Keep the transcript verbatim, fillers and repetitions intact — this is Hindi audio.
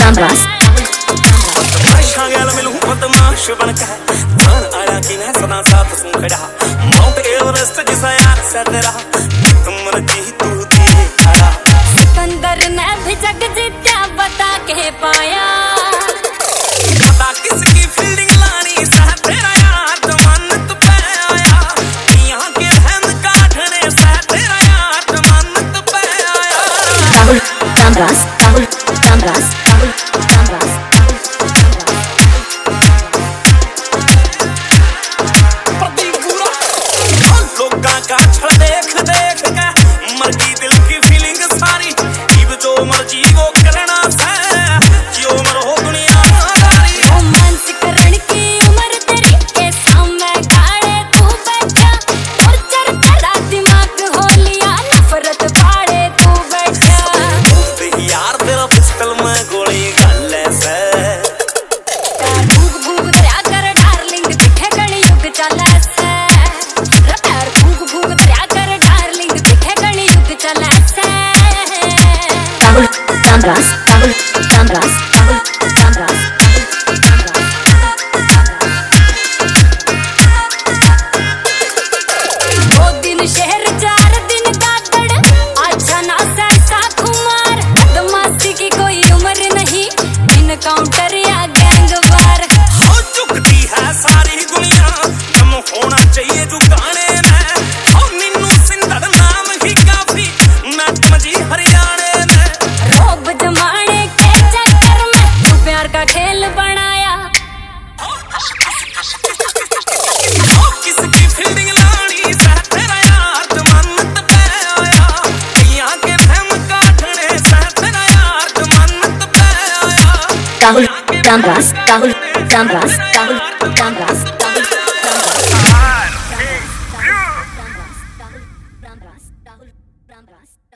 Ramras बादशाह गैल मिलूं बदमाश बनके जान आया कि मैं सदा साथ सूं खड़ा माउंट एवरेस्ट जिसा यार से तेरा तुम जी तू दी खड़ा सिकंदर ने भी जग जीत्या बता के पाया पता किसकी फील्डिंग लानी सा तेरा यार जमानत पे आया यहाँ के रहन काटने से तेरा यार जमानत पे आया Rahul Ramras Rahul Ramras Rahul Ramras का छड़ देख देख के मर गई दिल की फीलिंग सारी इब जो मर्जी वो करना है जो मर हो दुनिया दारी रोमांस करण की उम्र तेरी के सामने गाड़े तू बैठा और चर तेरा दिमाग हो लिया नफरत फाड़े तू बैठा यार तेरा पिस्टल में गोली गले से भूख भूख दरिया कर डार्लिंग दिखे गणी युग चले से Rahul Ramras Rahul Ramras Rahul Ramras दो दिन शहर चार दिन काकड़ अच्छा ना ऐसा खुमार बदमाशी की कोई उम्र नहीं इन काउंटर या गैंग वार हो चुकती है सारी दुनिया दम होना चाहिए जो गाने में हो नीनू सिंधड़ नाम ही काफी मैं मजी हरियाणे में रोब जमाने के चक्कर में तू प्यार का खेल बनाया हो किसकी फील्डिंग लानी से तेरा यार जमानत पे आया यहाँ के रहम काटने से तेरा यार जमानत पे आया Rahul Ramras Rahul Ramras Rahul Ramras Rahul Ramras